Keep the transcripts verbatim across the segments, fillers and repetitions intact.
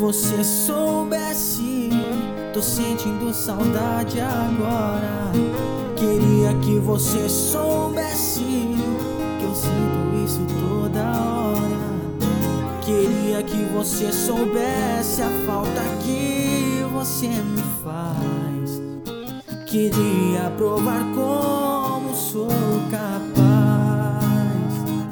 você soubesse, tô sentindo saudade agora. Queria que você soubesse que eu sinto isso toda hora. Queria que você soubesse a falta que você me faz. Queria provar como sou capaz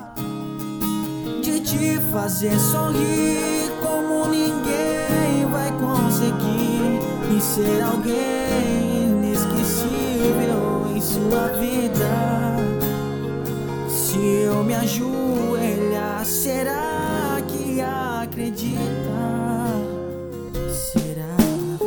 de te fazer sorrir como ninguém vai conseguir, e ser alguém inesquecível em sua vida. Se eu me ajoelhar, será que acredita? Será?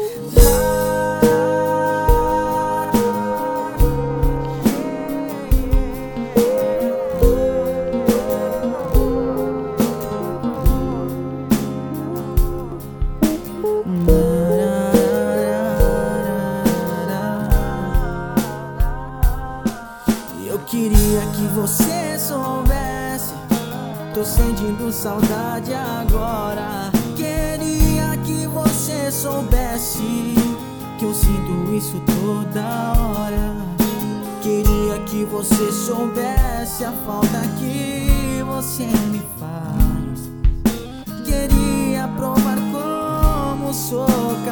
Eu queria que você soubesse, tô sentindo saudade agora. Queria que você soubesse que eu sinto isso toda hora. Queria que você soubesse a falta que você me faz. Queria provar como sou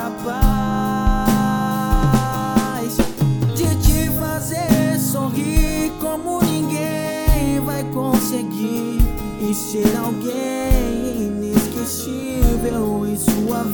capaz de te fazer sorrir como ninguém vai conseguir, e ser alguém inesquecível em sua